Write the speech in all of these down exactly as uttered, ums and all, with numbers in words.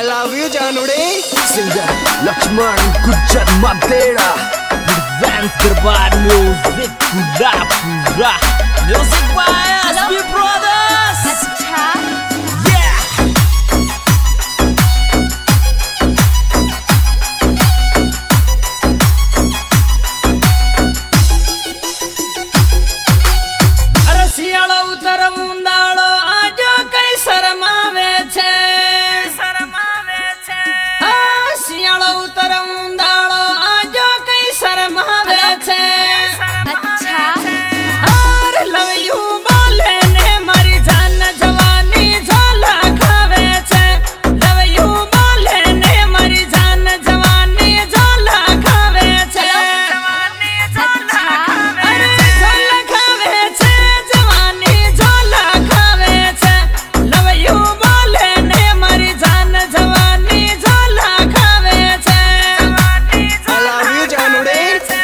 I love you, Janudi. Singer Lakshman Gujjar Madera Advanced Darbar Music Pura Pura Music by S B Brothers. Yeah. अरे सियाळो उतर मुंदाळो आजो कई शरमावे छे शरमावे छे आ सियाळो उतर मुंदाळो आजो कई शरमावे छे। अच्छा अरे लव यू बोले ने मारी जान जवानी झोला खावे छे। लव यू बोले ने मारी जान जवानी झोला खावे छे। जवानी झोला खावे झोला खावे छे। जवानी झोला खावे छे। लव यू बोले ने मारी जान जवानी झोला खावे छे। I love you, Janudi.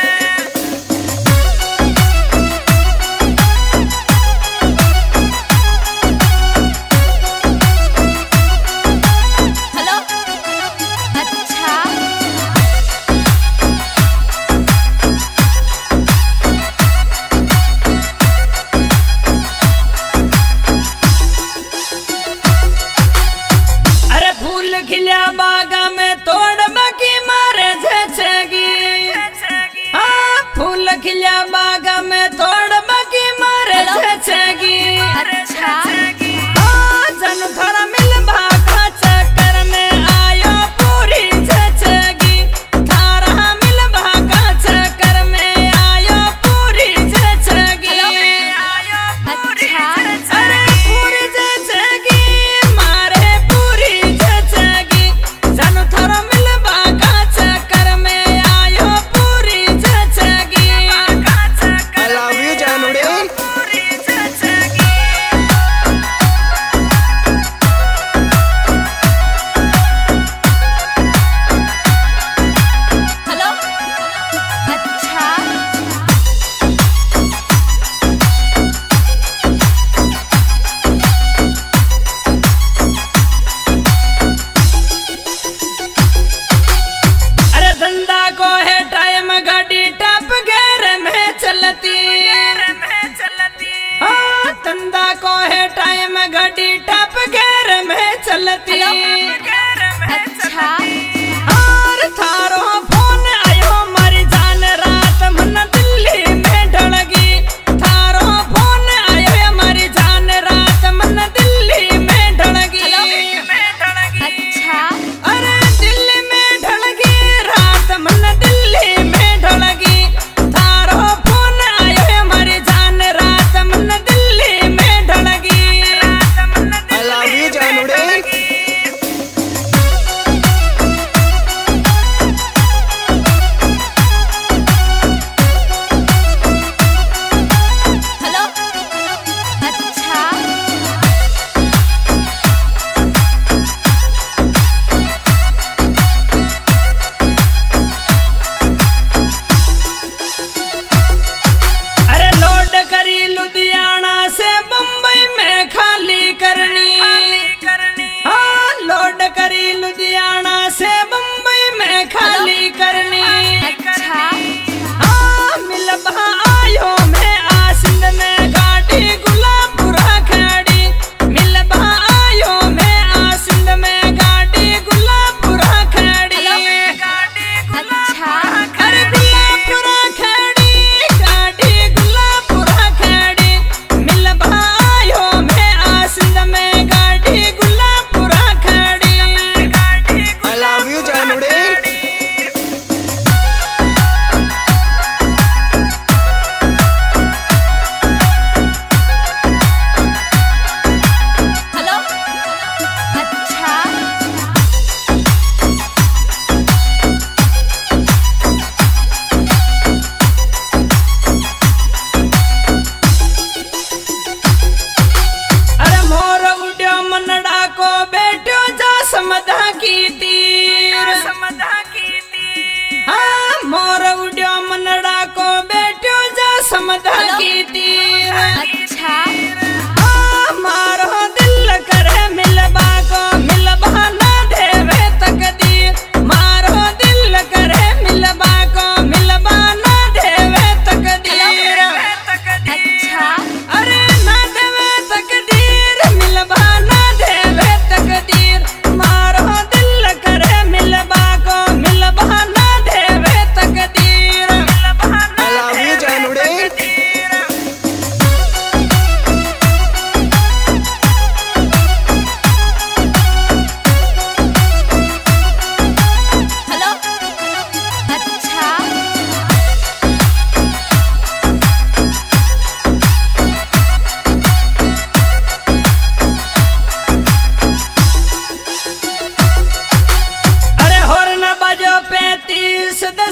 Hello अच्छा अरे फूल खिल्या बागा में तोड़ बाकी मारे झेछेगी। हाँ फूल खिल्या बागा में तोड़ बाकी मारे झेछेगी। अच्छा हाँ जन थोड़ा मिल भागा चक्कर में आयो पूरी झेछेगी। थारा मिल भागा चक्कर में आयो पूरी झेछेगी। अच्छा अरे पूरी झेछेगी मारे पूरी झेछेगी। जन थोड़ा मिल भागा चक्कर में आयो पूरी झेछेगी।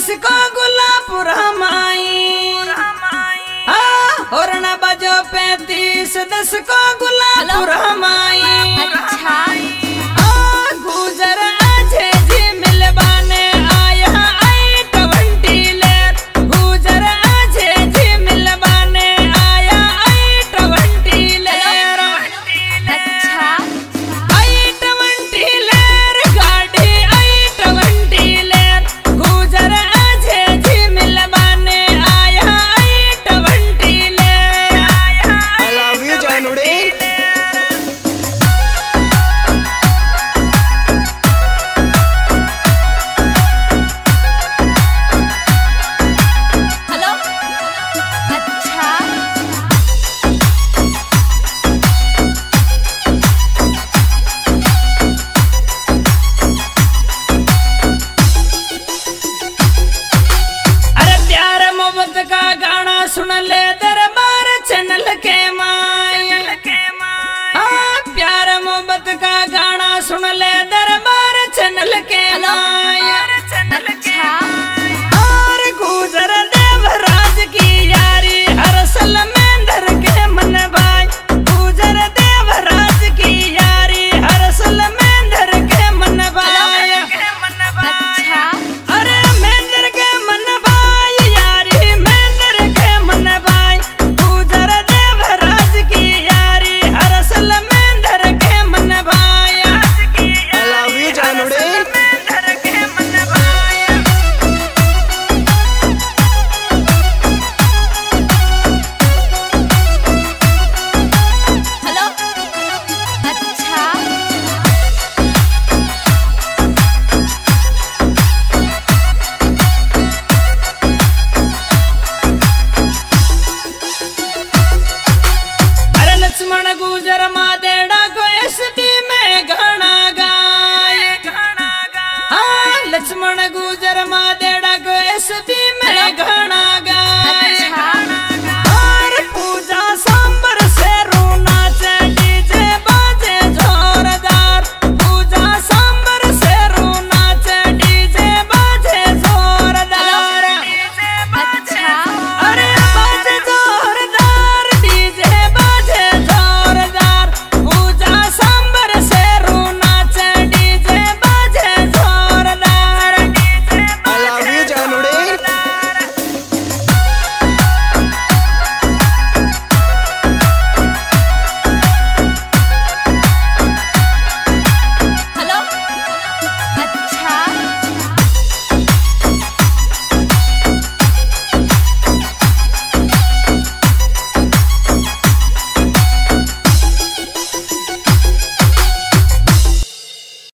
दस को गुलापुर माई और न बजो पैतीस दस को गुलापुर माई अच्छा गुजर आजे जी मिलवाने आया आई ट्वेंटी लेर गुजर आजे जी मिलवाने आया आई ट्वेंटी लेर अच्छा आई ट्वेंटी लेर गाड़ी आई ट्वेंटी लेर गुजर आजे जी मिलवाने आया आई ट्वेंटी लेर I love you जानुड़े हेलो अच्छा अरे प्यार मोहब्बत का गाना सुन ले दरबार चैनल के माय हाँ, प्यार मोहब्बत का गाना सुन ले दरबार चैनल के माय